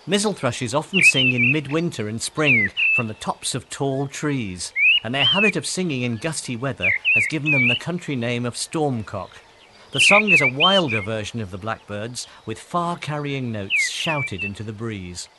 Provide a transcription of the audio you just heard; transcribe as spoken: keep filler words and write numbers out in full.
Missel thrushes often sing in midwinter and spring from the tops of tall trees, and their habit of singing in gusty weather has given them the country name of stormcock. The song is a wilder version of the blackbird's, with far-carrying notes shouted into the breeze.